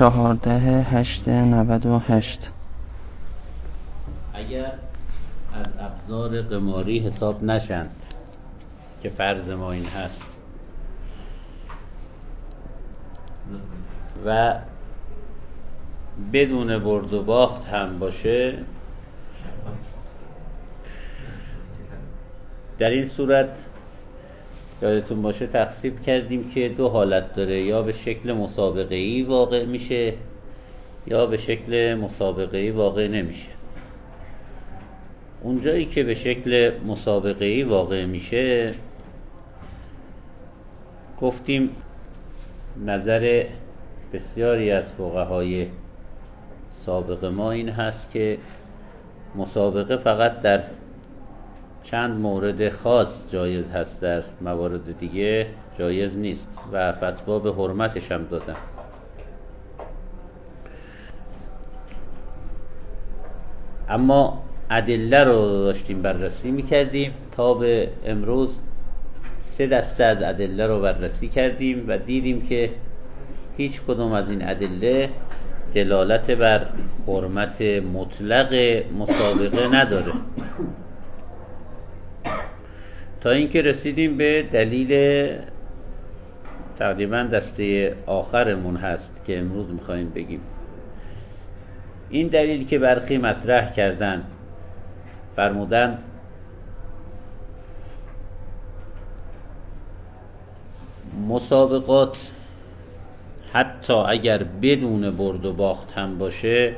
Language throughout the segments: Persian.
14/8/98. اگر از ابزار قماری حساب نشند که فرض ما این هست و بدون برد و باخت هم باشه، در این صورت یادتون باشه تقسیم کردیم که دو حالت داره، یا به شکل مسابقه‌ای واقع میشه یا به شکل مسابقه‌ای واقع نمیشه. اونجایی که به شکل مسابقه‌ای واقع میشه گفتیم نظر بسیاری از فقهای سابق ما این هست که مسابقه فقط در چند مورد خاص جایز هست، در موارد دیگه جایز نیست و فتوا به حرمتش هم دادن. اما ادله رو داشتیم بررسی میکردیم تا به امروز 3 دسته از ادله رو بررسی کردیم و دیدیم که هیچ کدوم از این ادله دلالت بر حرمت مطلق مسابقه نداره، تا اینکه رسیدیم به دلیل تقریبا دسته آخرمون هست که امروز میخوایم بگیم. این دلیل که برخی مطرح کردن، فرمودن مسابقات حتی اگر بدون برد و باخت هم باشه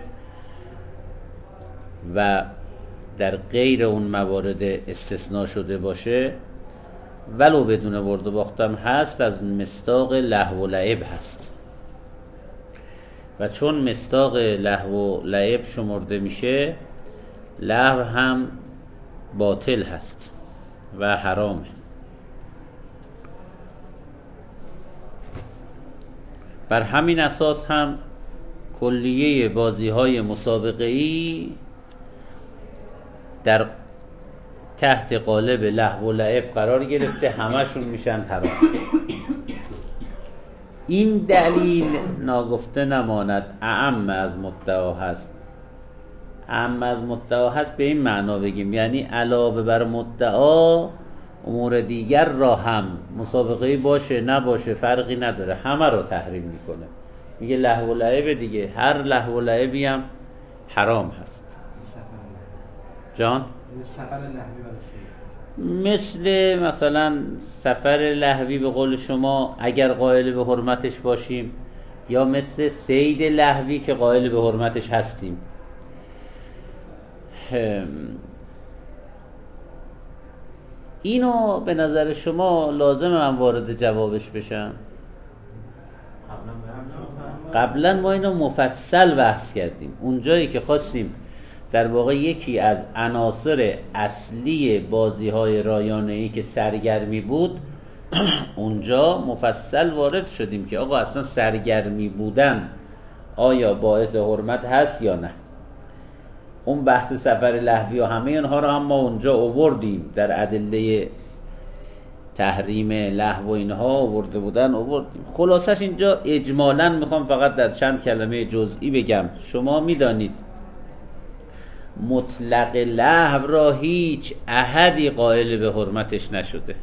و در غیر اون موارد استثناء شده باشه، ولو بدون برد و باخت هم هست، از مصداق لهو و لعب هست و چون مصداق لهو و لعب شمرده میشه، لهو هم باطل هست و حرامه. بر همین اساس هم کلیه بازی‌های مسابقه‌ای در تحت قالب لهو و لعب قرار گرفته، همشون میشن حرام. این دلیل ناگفته نماند اعم از مدعا هست. اعم از مدعا هست به این معنا بگیم، یعنی علاوه بر مدعا امور دیگر را هم مسابقه‌ای باشه نباشه فرقی نداره، همه رو تحریم میکنه. میگه لهو و لعب دیگه، هر لهو و لعبی هم حرام هست. جان؟ سفر لهوی مثلا سفر لهوی به قول شما اگر قائل به حرمتش باشیم، یا مثل صید لهوی که قائل به حرمتش هستیم. اینو به نظر شما لازم من وارد جوابش بشم؟ قبلا ما اینو مفصل بحث کردیم، اونجایی که خواستیم در واقع یکی از عناصر اصلی بازی‌های رایانه‌ای که سرگرمی بود، اونجا مفصل وارد شدیم که آقا اصلا سرگرمی بودن آیا باعث حرمت هست یا نه. اون بحث سفر لهوی و همه اینها رو هم ما اونجا آوردیم، در ادله تحریم لهو و اینها آورده آوردیم. خلاصش اینجا اجمالاً میخوام فقط در چند کلمه جزئی بگم. شما میدانید مطلق لهو را هیچ احدی قائل به حرمتش نشده.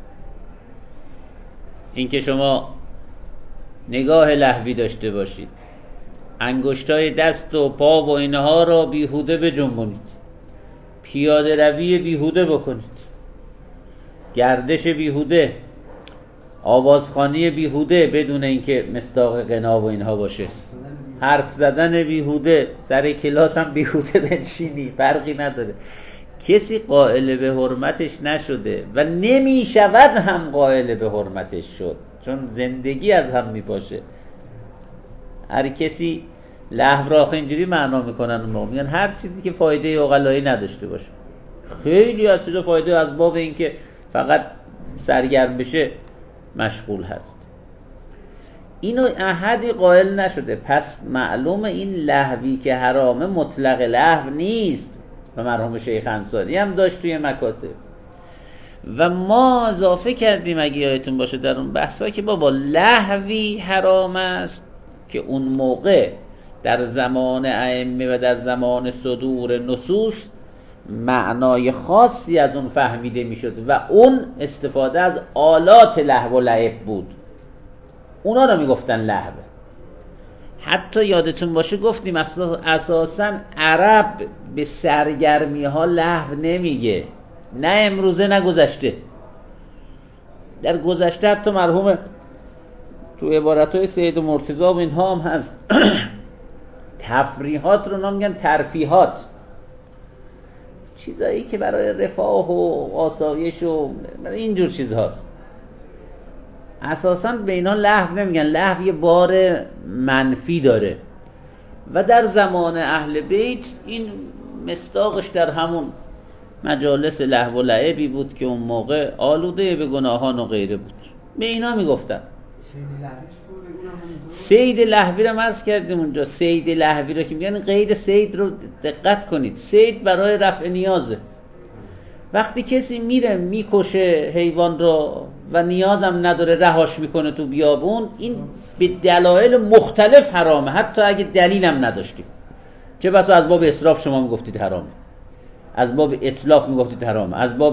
اینکه شما نگاه لهوی داشته باشید، انگشتای دست و پا و اینها را بیهوده بجنبونید، پیاده روی بیهوده بکنید، گردش بیهوده، آوازخوانی بیهوده بدون اینکه مصداق غنا و اینها باشه، حرف زدن بیهوده، سر کلاس هم بیهوده بنشینی، فرقی نداره. کسی قائل به حرمتش نشده و نمی شود هم قائل به حرمتش شد، چون زندگی از هم می باشه. هر کسی لهو را اینجوری معنا میکنن، میگن هر چیزی که فایده عقلایی نداشته باشه. خیلی از چیزا فایده از باب این که فقط سرگرم بشه مشغول هست. اینو احدی قائل نشده، پس معلومه این لهوی که حرامه مطلق لهو نیست. و مرحوم شیخ انصاری هم داشت توی مکاسب. و ما اضافه کردیم اگه یادتون باشه در اون بحثا که بابا لهوی حرام است که اون موقع در زمان ائمه و در زمان صدور نصوص معنای خاصی از اون فهمیده میشد و اون استفاده از آلات لهو و لعب بود، اونا رو میگفتن لهو. حتی یادتون باشه گفتیم اساساً عرب به سرگرمی ها لهو نمیگه، نه امروزه نه گذشته. در گذشته حتی مرحوم تو عبارتهای سید مرتضی و اینها هم هست تفریحات رو نمیگن ترفیهات، چیزایی که برای رفاه و آسایش و اینجور چیزهاست. اساساً به اینا لهو نمیگن، لهو یه بار منفی داره و در زمان اهل بیت این مصداقش در همون مجالس لهو و لعبی بود که اون موقع آلوده به گناهان و غیره بود. به اینا میگفتن سید لهوی رو عرض کردیم اونجا. سید لهوی رو که میگن قید سید رو دقت کنید، سید برای رفع نیازه. وقتی کسی میره میکشه حیوان رو و نیازم نداره رهاش میکنه تو بیابون، این به دلایل مختلف حرامه، حتی اگه دلیلم نداشتیم. چه بسا از باب اسراف شما میگفتید حرامه، از باب اتلاف میگفتید حرامه، از باب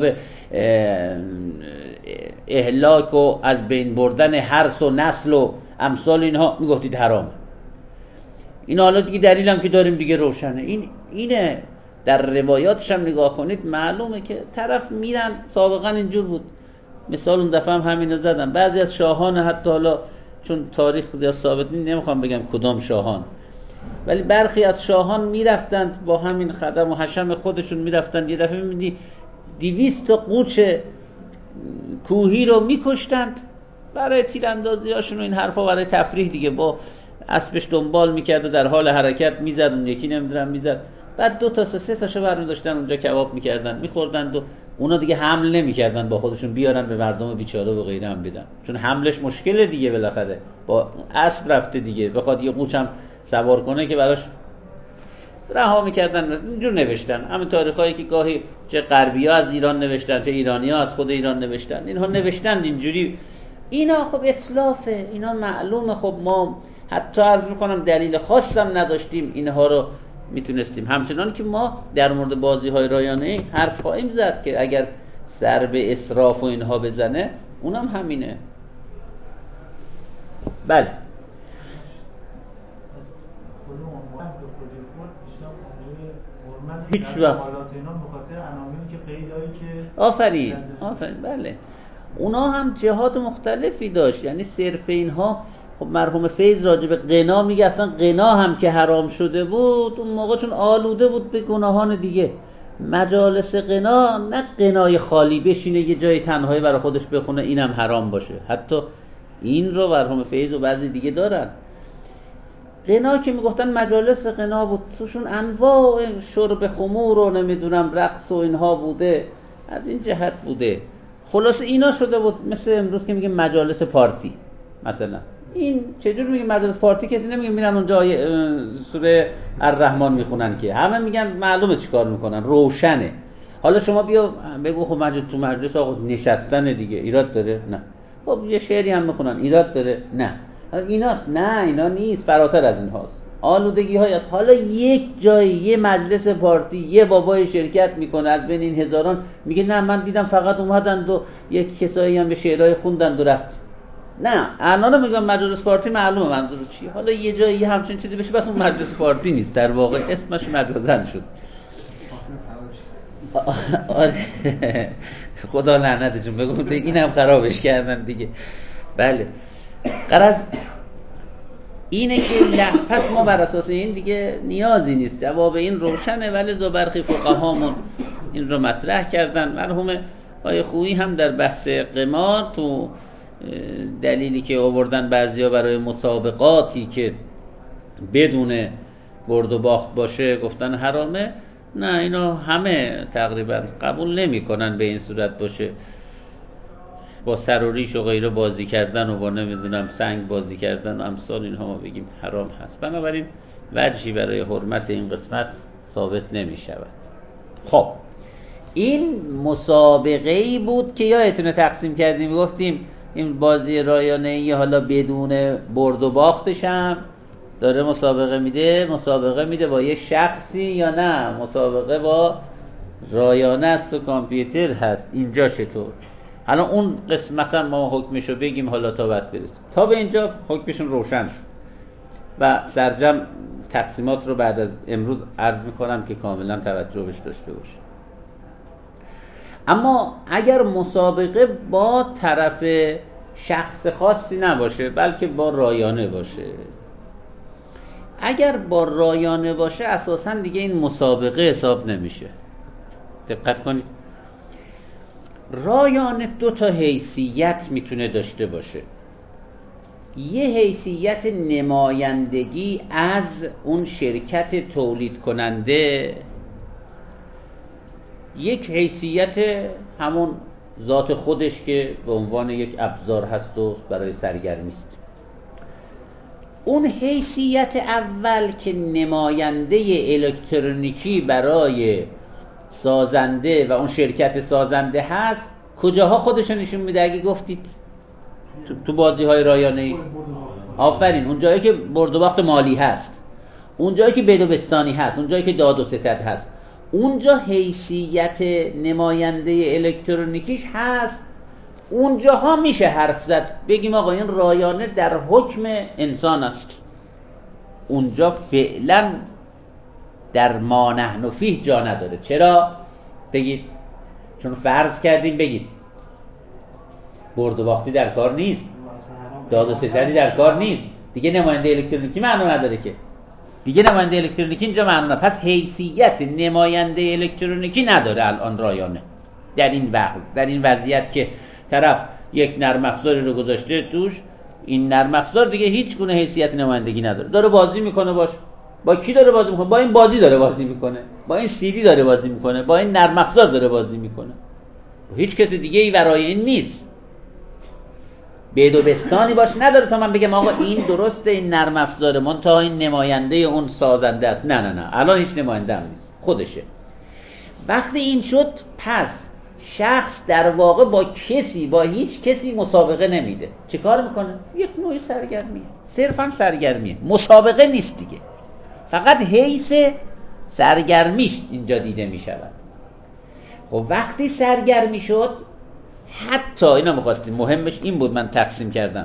اهلاک و از بین بردن حرث و نسل و امثال اینها میگفتید حرامه. این حالا دیگه دلیلم که داریم دیگه روشنه. اینه در روایاتش هم نگاه کنید معلومه که طرف میرن. سابقا اینجور بود، مثال اون دفعه هم همینو زدم. بعضی از شاهان حتی حالا چون تاریخ زیاد ثابت نیست نمیخوام بگم کدام شاهان، ولی برخی از شاهان میرفتند با همین خدم و حشم خودشون میرفتند، یه دفعه میبینی 200 تا قوچ کوهی رو میکشتند برای تیراندازی هاشون و این حرفا، برای تفریح دیگه. با اسبش دنبال میکرد و در حال حرکت میزد، اون یکی نمیدونم میزد، بعد 2 تا 3 تاشو برمی‌داشتن اونجا کباب میکردن میخوردند و اونا دیگه حمل نمیکردن با خودشون بیارن به مردم بیچاره و غیره هم بدن، چون حملش مشکله دیگه، بالاخره با اسب رفته دیگه، بخواد یه قوچ هم سوار کنه که براش رها میکردن. اینجور نوشتن همین تاریخایی که گاهی چه غربی‌ها از ایران نوشتن چه ایرانی‌ها از خود ایران نوشتن، اینها نوشتن اینجوری. اینا خب اطلافه، اینا معلومه. خب ما حتی عرض میکنم دلیل خاصم نداشتیم اینها رو میتونستیم. همچنان که ما در مورد بازی‌های رایانه‌ای حرف خواهیم زد که اگر سر به اسراف و اینها بزنه اونم همینه. بله هیچ وقت آفرین بله. اونا هم جهات مختلفی داشت، یعنی صرف اینها. خب مرحوم فیض راجع به غنا میگه اصلا غنا هم که حرام شده بود اون موقع چون آلوده بود به گناهان دیگه. مجالس غنا نه غنای خالی بشینه یه جای تنهایی برای خودش بخونه اینم حرام باشه، حتی این رو مرحوم فیض و بعضی دیگه دارن. غنا که میگفتن مجالس غنا بود، توشون انواع شرب خمور و نمیدونم رقص و اینها بوده، از این جهت بوده. خلاصه اینا شده بود مثل امروز که میگه مجالس پارتی مثلا. این چجور میگه مجالس پارتی؟ کسی نمیگه میرن اونجا سوره الرحمن میخونن که، همه میگن معلومه چیکار میکنن، روشنه. حالا شما بیا بگو خب تو مجلس آقا نشستن دیگه ایراد داره؟ نه. خب یه شعری هم میخونن ایراد داره؟ نه. ایناست؟ نه اینا نیست، فراتر از این هاست. آلودگی های هست. حالا یک جای یه مجلس پارتی یه بابای شرکت میکنه از بین این هزاران میگه نه من دیدم فقط اومدند و یک کسایی هم به شعرهای خوندند و رفت. نه الان میگم مجلس پارتی معلومه منظور چیه. حالا یه جایی همچین چیزی بشه بس اون مجلس پارتی نیست، در واقع اسمش مجازن شد. آره خدا لعنتشون بگم اینم خرابش کردن دیگه. بله غرض اینه که پس ما بر اساس این دیگه نیازی نیست، جواب این روشنه. ولی برخی فقهامون این رو مطرح کردن. مرحوم آقای خویی هم در بحث قمار تو دلیلی که آوردن بعضیا برای مسابقاتی که بدون برد و باخت باشه گفتن حرامه، نه اینا همه تقریبا قبول نمی کنن به این صورت باشه. با سر و ریش و غیره بازی کردن و با نمیدونم سنگ بازی کردن و امثال اینها ما بگیم حرام هست. بنابراین وجهی برای حرمت این قسمت ثابت نمی شود. خب این مسابقه‌ای بود که یادتونه تقسیم کردیم، گفتیم این بازی رایانه‌ای حالا بدون برد و باختش هم داره مسابقه میده با یه شخصی یا نه مسابقه با رایانه است و کامپیوتر هست. اینجا چطور؟ الان اون قسمتا ما حکمشو بگیم، حالا تا بعد برسیم. تا به اینجا حکمشون روشن شد و سرجم تقسیمات رو بعد از امروز عرض میکنم که کاملا توجه بهش داشته باشه. اما اگر مسابقه با طرف شخص خاصی نباشه بلکه با رایانه باشه، اگر با رایانه باشه اساساً دیگه این مسابقه حساب نمیشه. دقت کنید، رایانه دو تا حیثیت میتونه داشته باشه. یه حیثیت نمایندگی از اون شرکت تولید کننده، یک حیثیت همون ذات خودش که به عنوان یک ابزار هست و برای سرگرمی است. اون حیثیت اول که نماینده الکترونیکی برای سازنده و اون شرکت سازنده هست، کجاها خودش نشون میده؟ اگه گفتید تو بازی های رایانه‌ای، آفرین، اون جایی که برد و باخت مالی هست، اون جایی که بید و بستانی هست، اون جایی که داد و ستد هست، اونجا حیثیت نماینده الکترونیکیش هست. اونجاها میشه حرف زد بگیم آقا این رایانه در حکم انسان است. اونجا فعلا در ما نحن فیه جا نداره. چرا؟ بگید چون فرض کردیم بگید برد و باختی در کار نیست، داد و ستدی در کار نیست، دیگه نماینده الکترونیکی معنا نداره که، دیگه نماینده الکترونیکی اینجا معنا نداره. پس حیثیت نماینده الکترونیکی نداره الان رایانه در این وضعیت که طرف یک نرم افزاری رو گذاشته توش، این نرم افزار دیگه هیچ گونه حیثیت نمایندگی نداره، داره بازی میکنه باش. با کی داره بازی میکنه؟ با این بازی داره بازی میکنه، با این سی دی داره بازی میکنه، با این نرم افزار داره بازی میکنه، هیچ کسی دیگه ای ورای این نیست. بید و بستانی باش نداره تا من بگم آقا این درسته، این نرم افزار منتها این نماینده اون سازنده است. نه الان هیچ نماینده هم نیست، خودشه. وقتی این شد پس شخص در واقع با هیچ کسی مسابقه نمیده. چه کار میکنه؟ یک نوع سرگرمیه، صرفا سرگرمیه، مسابقه نیست دیگه، فقط حیث سرگرمیش اینجا دیده میشود. خب وقتی سرگرمی شد، حتی اینا میخواستیم، مهمش این بود من تقسیم کردم،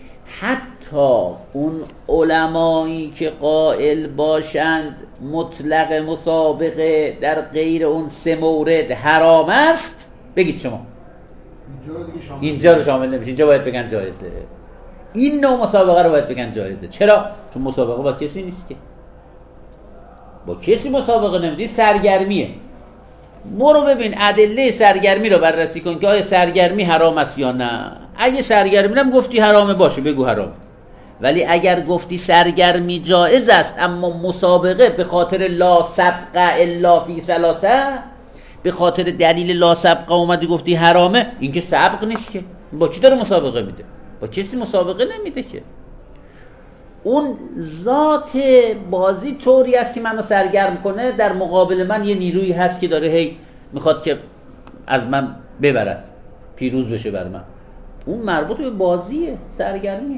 حتی اون علمایی که قائل باشند مطلق مسابقه در غیر اون سه مورد حرام است، بگید شما اینجا رو شامل نمیشه، اینجا باید بگن جایزه. این نوع مسابقه رو باید بگن جایزه. چرا؟ چون مسابقه با کسی نیست که، با کسی مسابقه نمیدی، سرگرمیه. برو ببین ادله سرگرمی رو بررسی کن که آیا سرگرمی حرام است یا نه. اگه سرگرمی نم گفتی حرامه، باشه بگو حرام. ولی اگر گفتی سرگرمی جایز است اما مسابقه به خاطر لا سبق الا فی ثلاثه، به خاطر دلیل لا سبق اومدی گفتی حرامه، این که سبق نیست که. با کی داره مسابقه میده؟ با کسی مسابقه نمیده که. اون ذات بازی طوری است که منو سرگرم کنه، در مقابل من یه نیرویی هست که داره هی میخواد که از من ببرد، پیروز بشه بر من. اون مربوط به بازیه، سرگرمیه.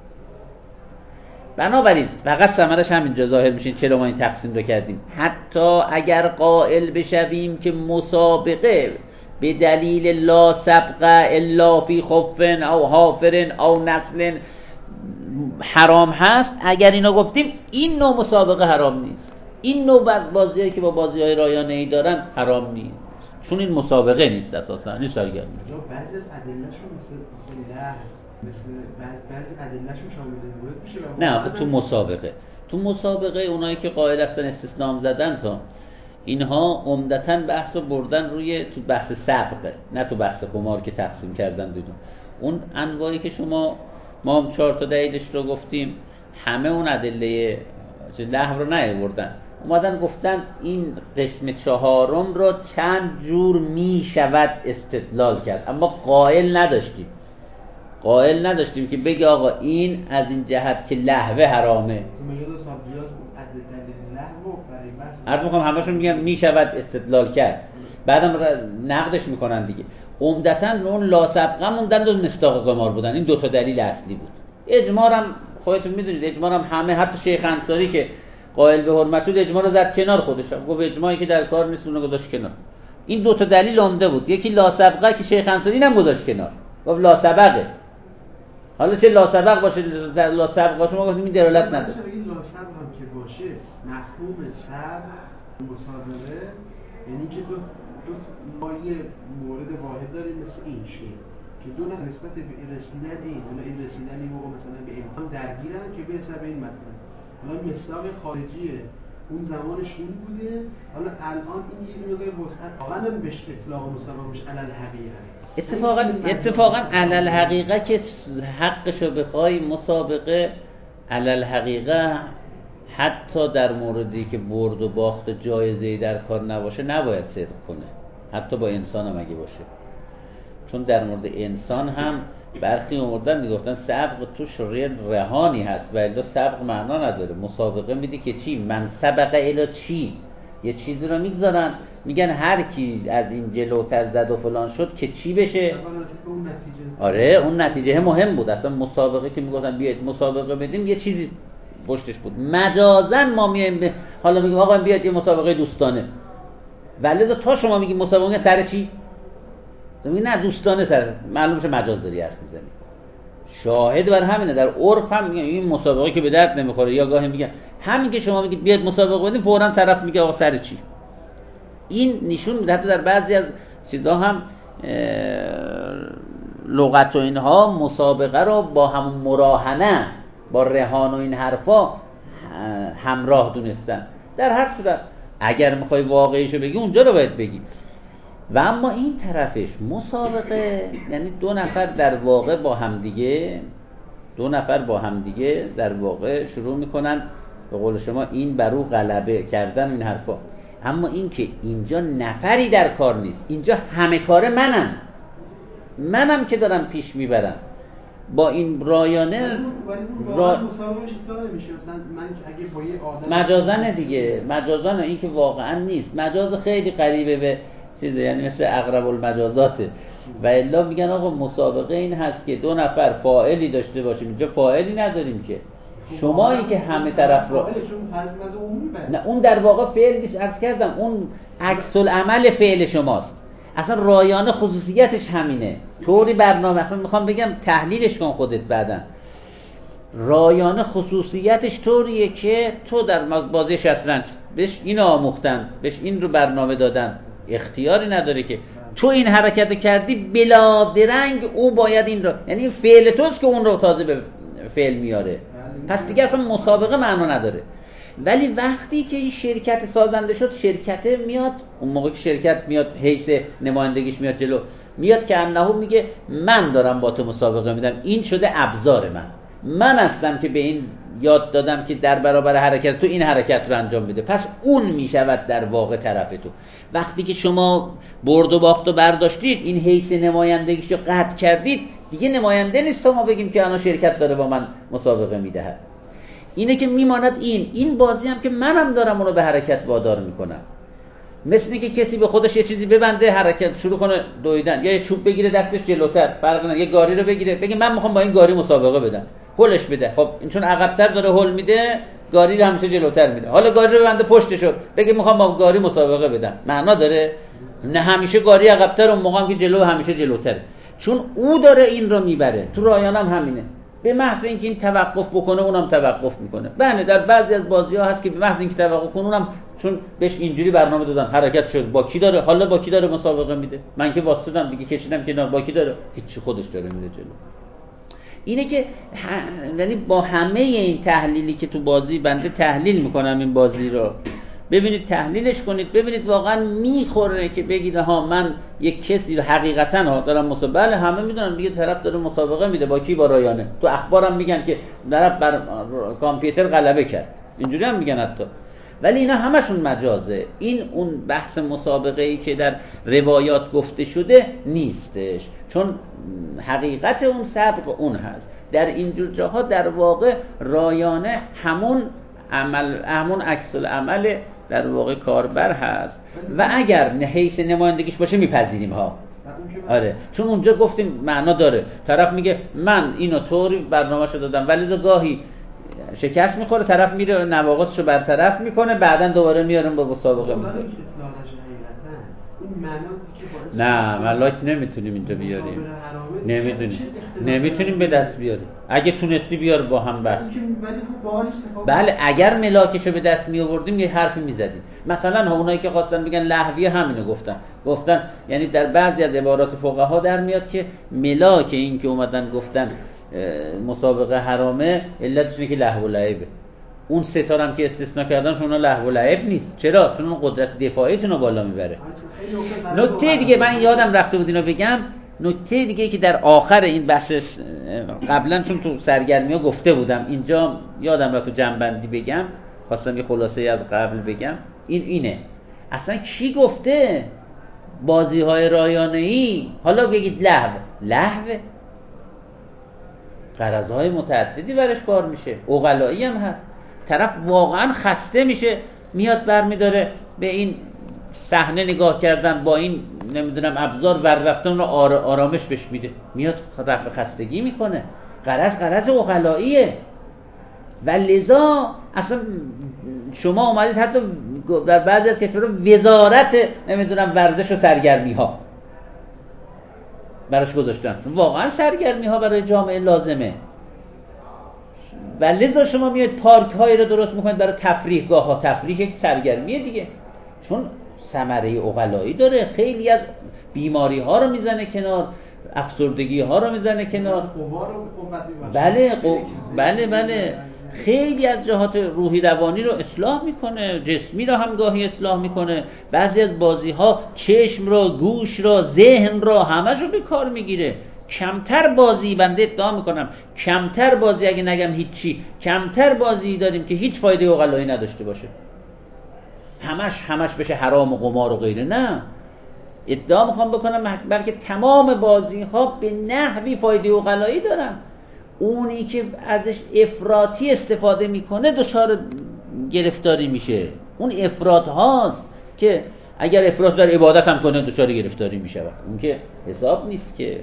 بنابراین فقط ثمرش همینجا ظاهر میشه چرا ما این تقسیم رو کردیم. حتی اگر قائل بشویم که مسابقه به دلیل لا سبق الا فی خف او حافر او نسل حرام هست، اگر اینو گفتیم این نوع مسابقه حرام نیست. این نوع بازیایی که با بازی‌های رایانه‌ای دارن حرام نیست، چون این مسابقه نیست، اساسا این سرگرمی. بعضی از ادله‌شون مثل بعضی ادله‌شون شامل مورد میشه. نه آخه تو مسابقه اونایی که قائل هستن استثناء زدن تا اینها عمدتاً بحثو بردن روی تو بحث سبقه، نه تو بحث قمار که تقسیم کردن دیدون. اون انواعی که ما هم 4 تا دلیلش رو گفتیم، همه اون ادله لهو رو نیاوردن، اومدن گفتن این قسم 4 رو چند جور می شود استدلال کرد، اما قائل نداشتیم که بگه آقا این از این جهت که لهو حرامه. عرض می‌کنم همه‌شون میگن می شود استدلال کرد، بعدم نقدش میکنن دیگه. عمدتاً اون لا سبقه موندن و مصداق قمار بودن، این 2 تا دلیل اصلی بود. اجماع هم خودتون میدونید اجماع هم همه، حتی شیخ انصاری که قائل به حرمت بود اجماع رو زد کنار، خودش گفت اجماعی که در کار نیست اونو گذاشت کنار. این دو تا دلیل عمده بود. یکی لا سبقه که شیخ انصاری هم گذاشت کنار، گفت لا سبقه. حالا چه لا سبق باشه لا سبق باشه ما گفتیم این دلالت نداره. این لا سبق هم که باشه مفهوم سبق مسابقه یعنی که دو ما یه مورد واحد داریم مثل این شی که دو نفر نسبت به رسیدن این، حالا این رسیدن این موقع مثلا به امتحان درگیرن که برسن به این مطلب. حالا مصداق خارجیه اون زمانش اون بوده، حالا الان این یه مقدار وسعت واقعا بهش اطلاق مسابقه بهش علل حقیقت. اتفاقا علل حقیقه که حقشو بخوای مسابقه علل حقیقه حتی در موردی که برد و باخت جایزه‌ای در کار نباشه نباید صدق کنه، حتی با انسان هم اگه باشه. چون در مورد انسان هم برخی اومدن میگفتن سبق توش رهانی هست و الا سبق معنا نداره. مسابقه میدی که چی؟ من سبق الا چی؟ یه چیزی رو میگذارن میگن هر کی از این جلوتر زد و فلان شد که چی بشه. آره اون نتیجه مهم بود. اصلا مسابقه که میگفتن بیاید مسابقه بدیم یه چیزی پشتش بود. مجازن ما میایم حالا میگیم آقا بیاید یه مسابقه دوستانه، ولی تا شما میگی مسابقه سر چی؟ نه دوستانه سر معلوم شه مجاز داری حرف میزنی. شاهد بر همینه. در عرف هم میگن این مسابقه که به درد نمیخوره، یا گاهی میگن همین که شما میگید بیاد مسابقه بدیم فوراً طرف میگه آقا سر چی. این نشون میده حتی در بعضی از چیزها هم لغت و اینها مسابقه رو با همون مراهنه با رهان و این حرفا همراه دونستن. در هر صورت اگر میخوای واقعیشو بگی اونجا رو باید بگی. و اما این طرفش مسابقه یعنی دو نفر در واقع با همدیگه در واقع شروع میکنن به قول شما این برو غلبه کردن این حرفا. اما این که اینجا نفری در کار نیست، اینجا همه کار منم که دارم پیش میبرم با این رایانه مجازنه دیگه. مجازنه این که واقعا نیست، مجاز خیلی قریبه به چیزه، یعنی مثل اقرب المجازاته. و الا میگن آقا مسابقه این هست که دو نفر فاعلی داشته باشیم، اینجا فاعلی نداریم که شمایی که همه طرف را نه اون در واقع فعل نیست. عرض کردم اون عکس العمل فعل شماست. اصلا رایانه خصوصیتش همینه. طوری برنامه اصلا میخوام بگم تحلیلش کن خودت بعدن. رایانه خصوصیتش طوریه که تو در بازی شطرنج بهش این آموختن، بهش این رو برنامه دادن، اختیاری نداره که تو این حرکت کردی بلا درنگ او باید این رو، یعنی این فعل توست که اون رو تازه به فعل میاره. پس دیگه اصلا مسابقه معنا نداره. ولی وقتی که این شرکت سازنده شد، شرکت میاد اون موقع که شرکت میاد حیث نمایندگیش میاد جلو، میاد که انه میگه من دارم با تو مسابقه میدم، این شده ابزار من هستم که به این یاد دادم که در برابر حرکت تو این حرکت رو انجام بده. پس اون میشود در واقع طرف تو. وقتی که شما برد و باخت و برداشتید، این حیث نمایندگیش رو قطع کردید، دیگه نماینده نیست تا ما بگیم که الان شرکت داره با من مسابقه میدهد. اینه که میماند این بازی هم که منم دارم اونو به حرکت وادار میکنم. مثل اینکه کسی به خودش یه چیزی ببنده حرکت شروع کنه دویدن، یا یه چوب بگیره دستش جلوتر، فرق نداره، یه گاری رو بگیره بگه من میخوام با این گاری مسابقه بدم، هولش بده. خب این چون عقب‌تر داره هول میده، گاری رو همیشه جلوتر میده. حالا گاری رو ببنده پشتشو بگه میخوام با گاری مسابقه بدم، معنا داره؟ نه، همیشه گاری عقب‌تر، اون موقع هم که جلو همیشه جلوتره، چون او داره این رو میبره. تو رایان هم همینه. به محض اینکه این توقف بکنه اونم توقف میکنه. بله در بعضی از بازی‌ها هست که به محض اینکه توقف کنه اونم چون بهش اینجوری برنامه دادن حرکت شد، با کی داره، حالا با کی داره مسابقه میده، من که واسطم دیگه کشیدم که با کی داره، هیچ خودش داره میره جلو. اینه که یعنی با همه این تحلیلی که تو بازی بنده تحلیل میکنم این بازی رو، ببینید تحلیلش کنید، ببینید واقعا میخوره که بگید ها من یک کسی رو حقیقتا ها دارم مسابقه. بله همه میدونن دیگه طرف داره مسابقه میده، با کی؟ با رایانه. تو اخبارم میگن که طرف بر کامپیوتر غلبه کرد، اینجوری هم میگن حتی. ولی اینا همشون مجازه. این اون بحث مسابقه ای که در روایات گفته شده نیستش، چون حقیقت اون سبق اون هست. در اینجور جاها در واقع رایانه همون عکس العمل در واقع کاربر هست و اگر حیث نمایندگیش باشه میپذیریم ها. آره چون اونجا گفتیم معنا داره، طرف میگه من اینو طوری برنامه‌شو دادم، ولی گاهی شکست میخوره، طرف میره نواقصشو برطرف میکنه، بعدن دوباره میارن با مسابقه میذاره. این مناطی که نه ملاک نمیتونیم اینجا بیاریم، نمیتونیم به دست بیاریم. اگه تونستی بیار با هم بس. بله اگر ملاکشو به دست می آوردیم یه حرفی میزدیم. مثلا اونایی که خواستن بگن لهوی همینو گفتن یعنی در بعضی از عبارات فقها در میاد که ملاک این که اومدن گفتن مسابقه حرامه علتش اینه که لهو و لعبه. اون ستارم که استثناء کردن شما لهو و لعب نیست. چرا؟ چون اون قدرت دفاعیتون رو بالا میبره. نکته دیگه من یادم رفته بود اینو بگم، نکته دیگه که در آخر این بحث قبلا چون تو سرگرمی‌ها گفته بودم اینجا یادم رفت تو جنبندی بگم، خواستم یه خلاصه از قبل بگم، اینه اصلا کی گفته بازی‌های رایانه‌ای حالا بگید لهو غرض‌های متعددی برش کار میشه، عقلایی هم هست. طرف واقعا خسته میشه میاد برمیداره به این صحنه نگاه کردن با این نمیدونم ابزار ور رفتن رو آرامش بهش میده، میاد رفع خستگی میکنه. غرض عقلاییه. و لذا اصلا شما اومدید حتی در بعضی از کشورها وزارت نمیدونم ورزش و سرگرمی ها براش گذاشتن، واقعا سرگرمی ها برای جامعه لازمه. و لذا شما میاد پارک هایی رو درست میکنید برای تفریحگاه ها. تفریح یک سرگرمیه دیگه، چون ثمره عقلایی داره، خیلی از بیماری ها رو میزنه کنار، افسردگی ها رو میزنه کنار. بله خیلی از جهات روحی روانی رو اصلاح میکنه، جسمی رو هم گاهی اصلاح میکنه. بعضی از بازی ها چشم رو، گوش رو، ذهن رو همه رو به کار میگیره. کمتر بازی، بنده ادعا میکنم کمتر بازی، اگه نگم هیچی، کمتر بازی داریم که هیچ فایده عقلایی نداشته باشه، همش بشه حرام و قمار و غیره. نه، ادعا میخوام بکنم بلکه تمام بازی ها به نحوی فایده عقلایی دارن. اونی که ازش افراطی استفاده میکنه دچار گرفتاری میشه. اون افراط هاست که اگر افراط در عبادت هم کنه دچار گرفتاری میشه، اون که حساب نیست که.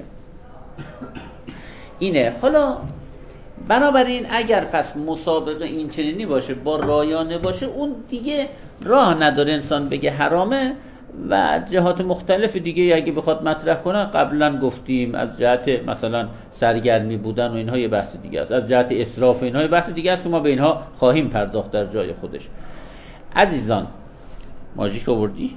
اینه. حالا بنابراین اگر پس مسابقه این چنینی باشه با رایانه باشه، اون دیگه راه نداره انسان بگه حرامه. و جهات مختلف دیگه اگه بخواد مطرح کنه، قبلا گفتیم از جهت مثلا سرگرمی بودن و اینها یه بحث دیگه است، از جهت اسراف و اینها یه بحث دیگه است که ما به اینها خواهیم پرداخت در جای خودش. عزیزان ماژیک آوردی؟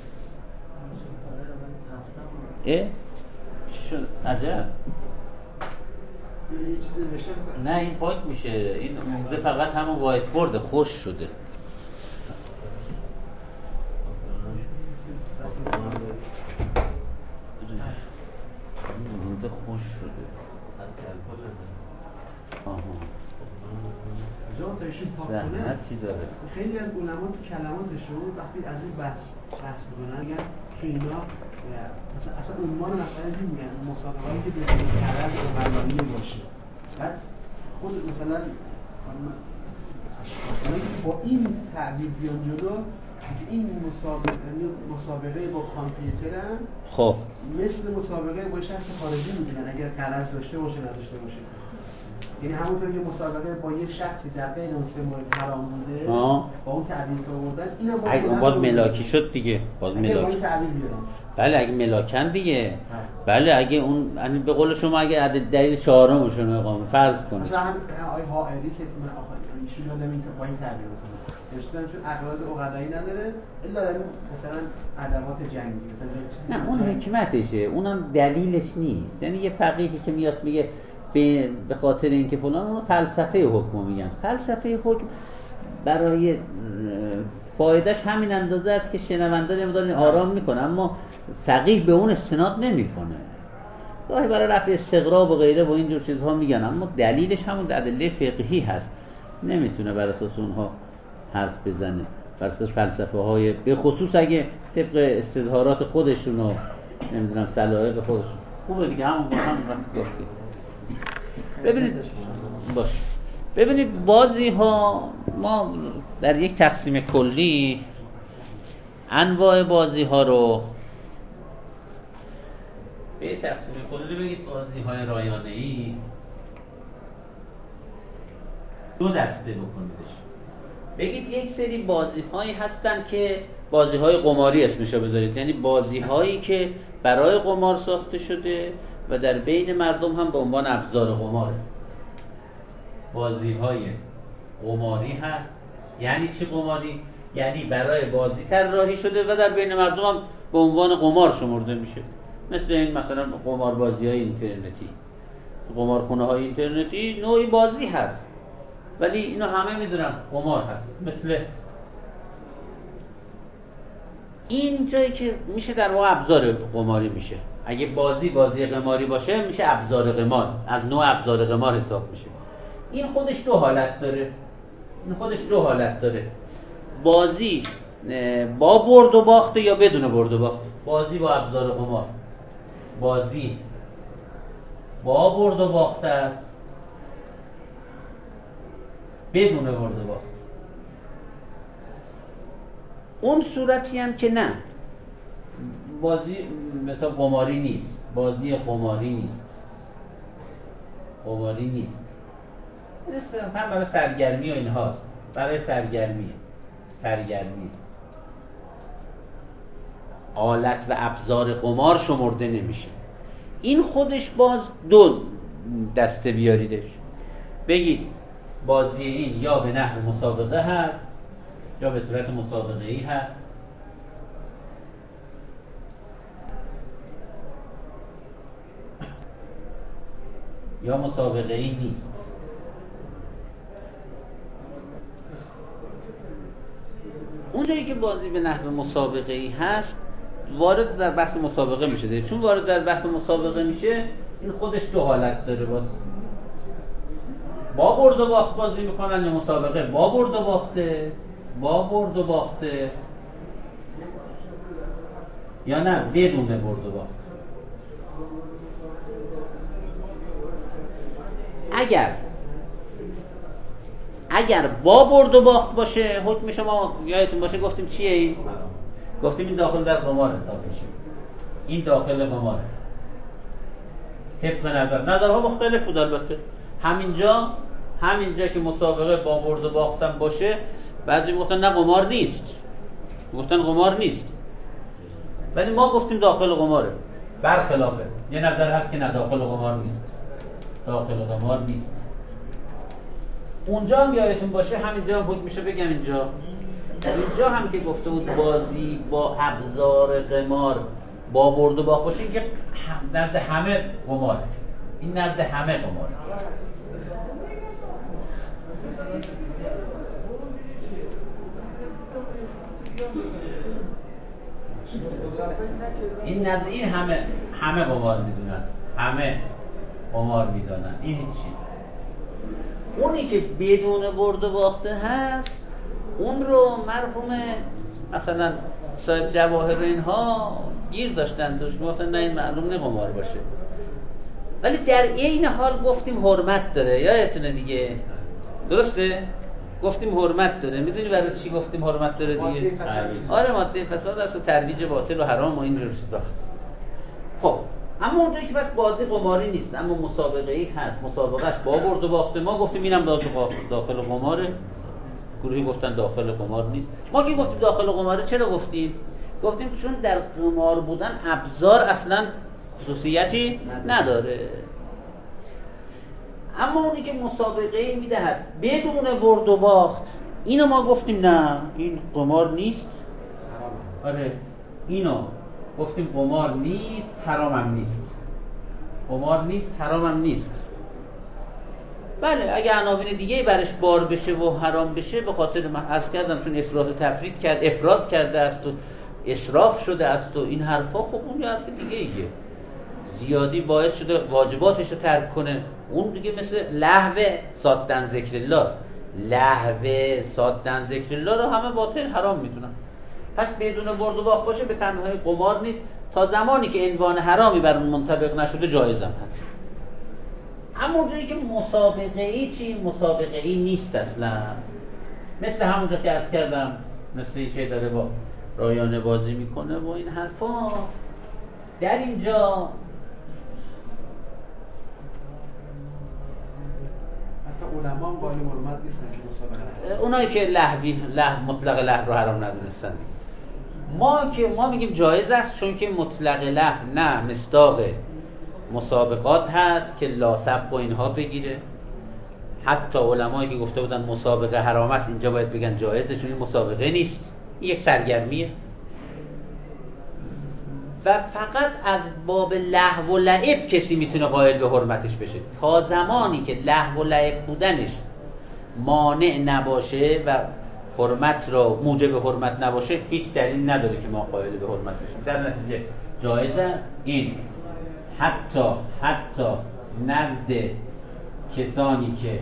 چی شد؟ عجب. نه این پاک میشه، این مونده فقط همون وایت بورد خوش شده. مونده خوش شده. زحمتی داره. خیلی از علما تو کلماتشون وقتی از این بحث میکنن میگن تو اینا اصلا عنوان مسئله میگن مسابقه‌ای که بدون غرض عقلانی باشه. بعد خود مثلا اشخاصی با این تعبیر بیان جلو که این مسابقه با کامپیوترن، خب مثل مسابقه با شخص خارجی میدونن اگر غرض داشته باشه نداشته باشه. یعنی همونطور که مسابقه با یه شخصی در بین اون سه مورد حرام بوده با اون تعبیر که آوردن، اینم باز ملاکی شد دیگه. باز ملاکی تعبیر بیارن. بله اگه ملاکن دیگه. بله اگه اون یعنی به قول شما اگه عدد دلیل چهارمشون اقامه فرض کنه مثلا آی حائری سید من آخر ایشون یادم این با این تعبیر مثلا نوشتن چون اغراض عقلایی نداره الا در مثلا ادوات جنگی مثلا چیزی. نه اون حکمتشه، اونم دلیلش نیست. یعنی یه فقیهی که میاد میگه به خاطر اینکه فلان، اون فلسفه حکم میگن. فلسفه حکم برای فایدهش همین اندازه است که شنونده نمیدونن آرام میکنه، اما فقیه به اون استناد نمیکنه. گاهی برای رفع استغراب و غیره و اینجور چیزها میگن، اما دلیلش همون ادله فقهی هست، نمیتونه بر اساس اونها حرف بزنه، بر اساس فلسفه های به خصوص اگه طبق استظهارات خودشون و نمیدونم سلایق خودشون. خوبه دیگه همون وقت گفتیم. ببینید بازی ها، ما در یک تقسیم کلی انواع بازی ها رو به تقسیم کلی بگید بازی های رایانه‌ای، دو دسته بکنیدش. بگید یک سری بازی‌هایی هستن که بازی‌های قماری اسمشو بذارید، یعنی بازی‌هایی که برای قمار ساخته شده و در بین مردم هم به عنوان ابزار قماره. بازی‌های قماری هست. یعنی چی قماری؟ یعنی برای بازی طراحی شده و در بین مردم هم به عنوان قمار شمرده میشه. مثل این مثلا قماربازی‌های اینترنتی. قمارخونه‌های اینترنتی نوعی بازی هست، ولی اینو همه میدونن قمار هست. مثل این جایی که میشه در واقع ابزار قماری میشه. اگه بازی قماری باشه میشه ابزار قمار، از نوع ابزار قمار حساب میشه. این خودش دو حالت داره. بازی با برد و باخته یا بدون برد و باخت. بازی با ابزار قمار، بازی با برد و باخته است، بدون برد و باخت. اون صورتی هم که نه، بازی مثلا قماری نیست، بازی قماری نیست. این هم برای سرگرمی و این هاست، برای سرگرمی. آلت و ابزار قمار شمرده نمیشه. این خودش باز دو دسته بیاریدش. بگید بازی این یا به نحو مسابقه هست یا به صورت مسابقه ای هست، یا مسابقه ای نیست. اونجایی که بازی به نحو مسابقه ای هست وارد در بحث مسابقه میشه. چون وارد در بحث مسابقه میشه این خودش دو حالت داره. باز با برد و باخت بازی میکنن یا مسابقه با برد و باخته یا نه بدون برد و باخت. اگر با برد و باخت باشه حکم شما یادتون باشه گفتیم چیه این؟ گفتیم این داخل در قمار حساب میشه. این داخل قماره. طبق نظرها مختلف بود البته. همینجا که مسابقه با برد و باختن باشه، بعضی میگفتن نه قمار نیست. ولی ما گفتیم داخل قماره. برخلافه. یه نظر هست که نه داخل قمار نیست. اونجا هم یادتون باشه همینجا هم حکمشو بگم. اینجا هم که گفته بود بازی با ابزار قمار با برد و باخت باشه، این که نزد همه قماره. این نزد همه قماره. این نزد این همه قمار میدونن. این هیچی. اونی که بدون برد و باخته هست، اون رو مرحوم مثلا صاحب جواهر اینها گیر داشتن توش، میگفتن نه این معلوم نه قمار باشه. ولی در این حال گفتیم حرمت داره. یادتونه دیگه، درسته؟ گفتیم حرمت داره. میدونی برای چی گفتیم حرمت داره دیگه؟ آره، ماده فساد است و ترویج باطل و حرام و اینجور چیزا هست. خب اما اونجایی که بس بازی قماری نیست اما مسابقه ای هست، مسابقهش با برد و باخته، ما گفتیم اینم داخل قماره. گروهی گفتن داخل قمار نیست. ما که گفتیم داخل قماره، چرا گفتیم چون در قمار بودن ابزار اصلا خصوصیتی نداره. اما اونی که مسابقه ای میدهد بدون برد و باخت، اینو ما گفتیم نه این قمار نیست. آره، اینو گفتیم قمار نیست، حرامم نیست. بله، اگه عناوین دیگه برش بار بشه و حرام بشه، به خاطر من عرض کردم چون افراد کرده است و اسراف شده است و این حرفا، خب اون یه حرف دیگه ایه. زیادی باعث شده واجباتش رو ترک کنه. اون دیگه مثل لهو صادن ذکر الله است. لهو صادن ذکر الله رو همه باطل حرام میدونن. پس بدون برد و باخت باشه به تنهایی قمار نیست. تا زمانی که عنوان حرامی بر اون منطبق نشده جایزم هست. اما اونجایی که مسابقه ای نیست اصلا، مثل همونجا که عرض کردم، مثل این که داره با رایانه بازی میکنه و این حرفا، در اینجا حتی علما هم قائل حرمت نیستن که مسابقه نکنن. اونایی که مطلق لهو رو حرام ندونستن. ما میگیم جایز است، چون که مطلق لهو نه مصداق مسابقات هست که لاسب و اینها بگیره. حتی علمایی که گفته بودن مسابقه حرام است اینجا باید بگن جایزه، چون این مسابقه نیست، این یک سرگرمیه. و فقط از باب لهو و لعب کسی میتونه قائل به حرمتش بشه، تا زمانی که لهو و لعب بودنش مانع نباشه و حرمت را موجب حرمت نباشه، هیچ دلیل نداره که ما قائل به حرمت بشیم. در نتیجه جایز است این حتی نزد کسانی که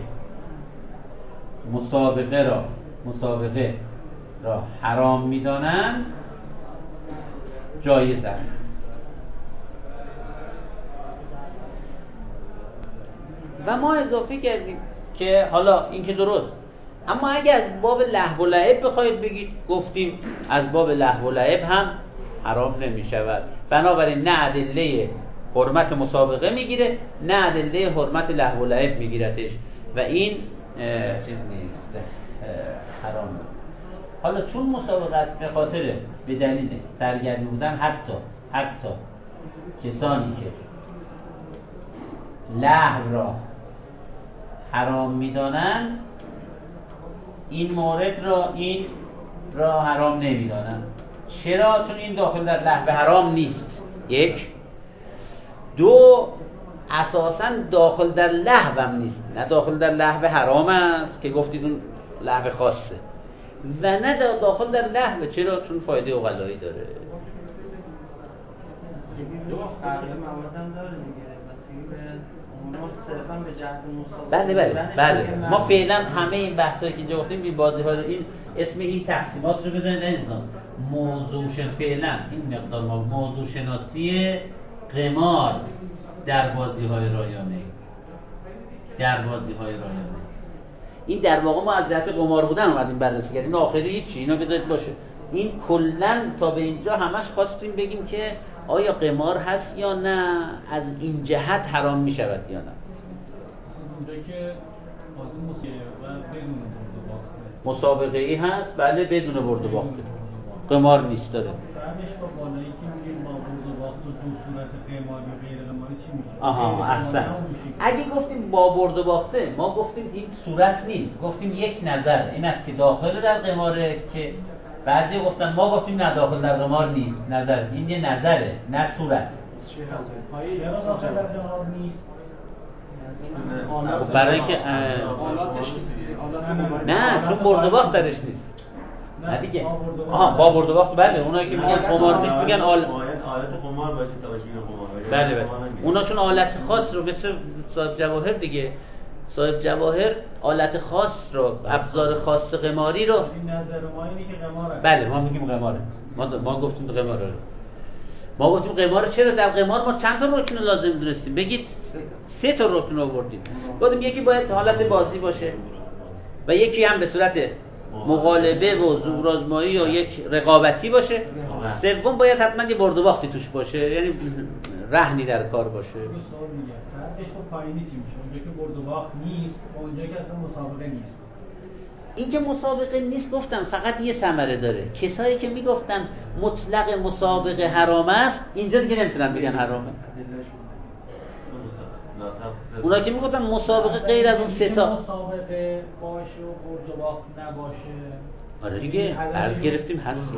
مسابقه را حرام میدانند جایز است. و ما اضافه کردیم که حالا این که درست، اما اگه از باب لهو و لعب بخواید بگید، گفتیم از باب لهو و لعب هم حرام نمی شود. بنابراین نه ادله حرمت مسابقه میگیره، نه ادله حرمت لهو و لعب میگیرتش و این چیز نیست، حرام نیست. حالا چون مسابقه است به خاطر به دلیل سرگرمی بودن حتی کسانی که لهو را حرام میدانند این مورد را حرام نمیدانند. چرا؟ چون این داخل در لهو حرام نیست. یک. دو، اساساً داخل در لهو هم نیست، نه داخل در لهو حرام است که گفتید اون لهو خاصه، و نه داخل در لهو. چرا؟ چون فایده عقلایی داره. دو فرق مواد هم داره دیگه. ما صرفاً به جهت مسابقه بله. ما فعلا همه این بحثایی که اینجا گفتیم این بازی‌ها رو، این اسم این تقسیمات رو بزنید عزیزان. فعلا این مقدار موضوع شناسی قمار در بازی‌های رایانه. این در واقع ما از جهت قمار بودن اومدیم بررسی کردیم. آخری هیچی، اینا بذارید باشه. این کلاً تا به اینجا همش خواستیم بگیم که آیا قمار هست یا نه، از این جهت حرام می شود یا نه. اونجا که مسابقه ای هست، بله، بدون برد و باخته، قمار نیست داره. فرقش با بالایی که میگیم با برد و باخت و دو صورت قماری و غیر قماری چی میشه؟ آها، احسن. اگه گفتیم با برد و باخته، ما گفتیم این صورت نیست، گفتیم یک نظر این است که داخل در قماره، که بعضی گفتن، ما گفتیم نه داخل در قمار نیست، نظر این یه نظره نه صورت. چرا داخل در قمار نیست؟ برای اینکه نه، چون برد و باخت درش نیست. نه دیگه. با برد و باخت، بله. اونایی که میگن قمار نیست میگن آلت قمار باشه تا بهش میگن قمار. بله. اونا چون آلت خاص رو، مثل صاحب جواهر دیگه، صاحب جواهر آلت خاص رو، ابزار خاص قماری رو، این نظر ما اینه که قماره. بله، ما میگیم قماره. ما گفتیم قماره. ما گفتیم قمار. چرا؟ در قمار ما چند تا رکن لازم دونستیم؟ بگید. 3 تا رکن آوردیم. گفتیم یکی باید حالت بازی باشه و یکی هم به صورت مغالبه و زورآزمایی یا یک رقابتی باشه. سوم باید حتما یه برد و باختی توش باشه، یعنی رهنی در کار باشه. یه سوال میگم، فرقش با پایینی چی میشه؟ اونجا که برد و باخت نیست و اونجا که اصلا مسابقه نیست. این که مسابقه نیست گفتم فقط یه ثمره داره. کسایی که میگفتن مطلق مسابقه حرام است، اینجا دیگه نمیتونن بگن حرامه. اونا که میگفتن مسابقه غیر از اون 3 تا مسابقه باشه و برد و باخت نباشه. آره دیگه، عرض گرفتیم هستیم.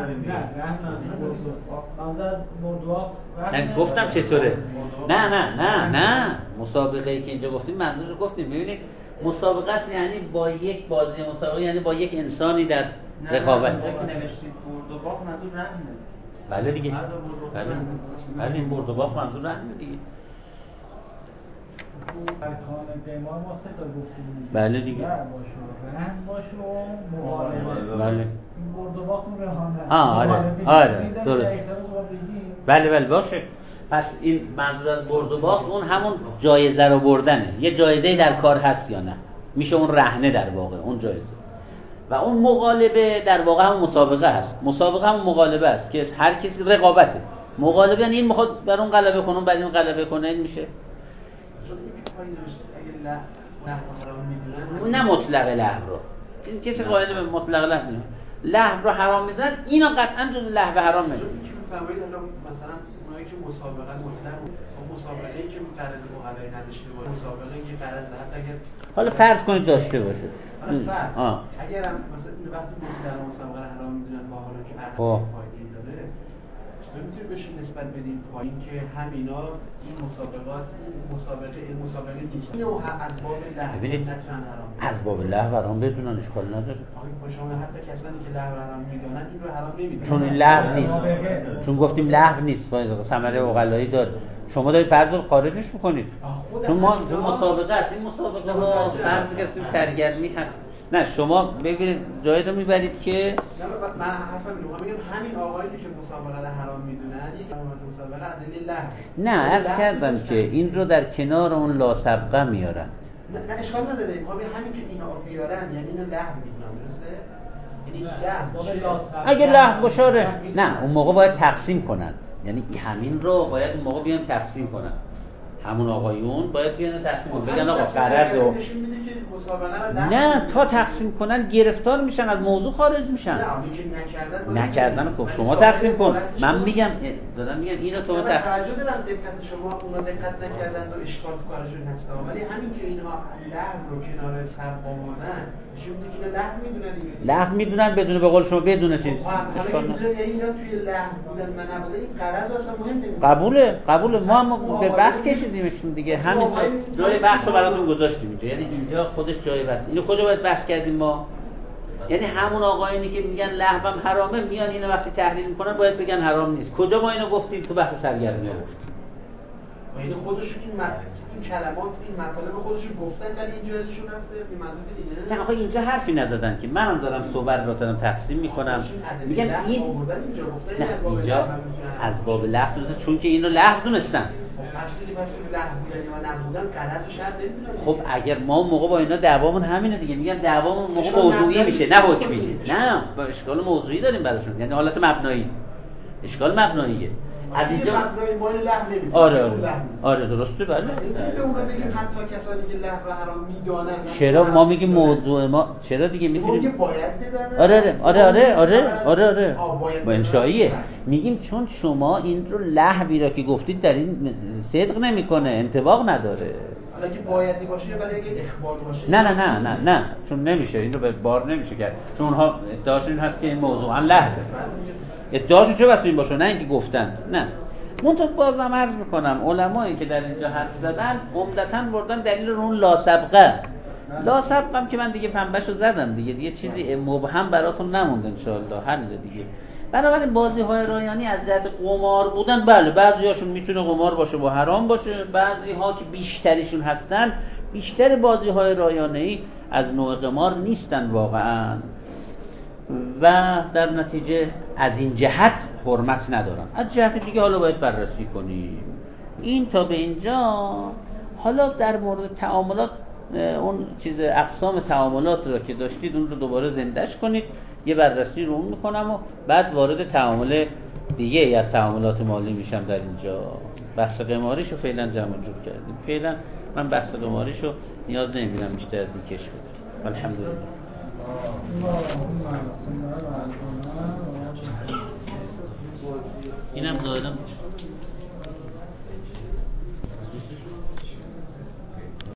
نه گفتم چطوره. نه مسابقه ای که اینجا گفتیم منظور رو گفتیم. ببینید مسابقه است یعنی با یک بازی مسابقه، یعنی با یک انسانی در رقابت. نه که نوشتید برد و باخت منظور رهنه. بله دیگه. بله این برد و باخت منظور رهنه دیگه. ارکان قمار ما 3 تا گفتیم. بله دیگه. رهن باشه و مغالبه. بله. این برد و باخت اون رهانه. آره درست. بله باشه. پس این منظور از برد و باخت اون همون جایزه رو بردنه. یه جایزه در کار هست یا نه؟ میشه اون رهنه در واقع اون جایزه. و اون مغالبه در واقع هم مسابقه هست. مسابقه هم مغالبه است که هر کسی رقابته. مغالبه یعنی این میخواد بر اون غلبه کنه، بر این غلبه کنه، این میشه. چون این که پایین نوشته اگه حرام میدونن نه مطلق لهو رو این کسی قائل به مطلق لهو نیست لهو رو حرام میدونن اینا قطعا جز لهو حرام نمیشه چون که میفرمایید الان مثلا اونایی که مسابقه مطلق و مسابقه‌ای که قرض مقلعه نداشته باشه مسابقه‌ای که قرض حتی اگر حالا فرض کنید داشته باشه حالا فرض اگر هم مثلا وقتی مطلق مسابقه رو حرام میدونن با حالا که عقد فایده‌ای داره چطور میتونید بهشون نسبت بدیم پایین که همینا این مسابقه نیست اینو از باب لهو نتونن حرام بدونن از باب لهو حرام بدونن اشکال نداره با شما حتی کسانی که لهو حرام میدونن این رو حرام نمیدونن چون این لهو نیست چون گفتیم لهو نیست ثمره عقلایی داره شما دارید فرض رو خارجش میکنید چون ما مسابقه است این مسابقه ها فرض گرفتیم سرگرمی هست نه شما ببینید جایی رو میبرید که من حرفم میگم همین آقایی که مسابقه رو حرام میدونن یک مسابقه عدلی لهو نه عرض کردم که این رو در کنار اون لا سبقه میارن نه اشکال نداره همین که اینا بیارن یعنی اینو لهو میدونن درسته یعنی لهو اگه لهو باشه نه اون موقع باید تقسیم کنن یعنی همین رو باید اون موقع بیان تقسیم کنن همون آقایون باید بیان تقسیم کنن بگن آقا قرض و نه تا تقسیم کنن گرفتار میشن از موضوع خارج میشن نکردن خب شما تقسیم کن من میگم دارم میگم اینو تو تقسیم توجه دارم دقت شما اونا دقت نکردن و اشکال تو کارشون هست ولی همین که اینها لهو رو کنار سبق آوردن نشون میده که اینا لهو میدونن دیگه لهو میدونن بدون به قول شما بدون چیز اشکال نداره یعنی اینا توی لهو بودن من نبوده این قرض اصلا مهم نمیشه قبوله ما هم به بحث کشیدیمشون دیگه همین جای بحث رو براتون گذاشتیم اینجا یعنی اینجا خودش جای بحث اینو کجا باید بحث کردیم ما یعنی همون آقایانی که میگن لهو هم حرامه میان اینو وقتی تحلیل میکنن باید بگن حرام نیست کجا ما اینو گفتیم تو بحث سرگرمی ها گفتیم یعنی خودشون این کلمات این مطالب خودشون گفتن ولی اینجا یادشون رفته به مضمون دیگه نه آخه اینجا حرفی نزدن که منم دارم صحبت رو دارم تقسیم میکنم میگن این نه اینجا از باب لهو دونستن چون که اینو لهو دونستن پس لهو بودن یا نبودن غلط و شرط نمیدونن خب اگر ما اون موقع با اینا دعوامون همینه دیگه میگم دعوامون موقع موضوعی میشه نه حکمی نه با اشکال موضوعی داریم براشون یعنی حالت مبنایی اشکال مبناییه از اینجا مبنای مال لهو نمیدونن آره درسته بله به اونا بگیم حتی کسانی که لهو حرام میدونن چرا ما میگیم موضوع ما چرا دیگه میتونیم باید بدونن آره با انشائیه میگیم چون شما این رو لهوی را که گفتید در این صدق نمیکنه انطباق نداره حالا که بایدی باشه ولی اگه اخبار باشه نه چون نمیشه این رو به بار نمیشه کرد چون اونها ادعاشون این هست که این موضوعا لهوه ادعاشون چه واسه این باشه نه اینکه گفتند نه منطق بازم عرض میکنم علمایی که در اینجا حرف زدن عمدتاً بردن دلیل رو اون لا سبقه هم که من دیگه پنبهشو زدم دیگه چیزی مبهم براتون نمونده انشاءالله حل دیگه بنابراین بازی‌های رایانی از جهت قمار بودن بله بعضی‌هاشون میتونه قمار باشه و حرام باشه بعضی‌ها که بیشتریشون هستن بیشتر بازی‌های رایانه‌ای از نوع قمار نیستن واقعاً و در نتیجه از این جهت حرمت ندارن از جهت دیگه حالا باید بررسی کنیم این تا به اینجا حالا در مورد تعاملات اون چیز اقسام تعاملات را که داشتید اون رو دوباره زندهش کنید یه بررسی رو اون میکنم و بعد وارد تعامل دیگه ای از تعاملات مالی میشم در اینجا بحث قماریشو فعلا جمع جور کردیم فعلا من بحث قماریشو نیاز نمیبینم بیشتر از این کش بدم الحمدلله اینم ظاهرا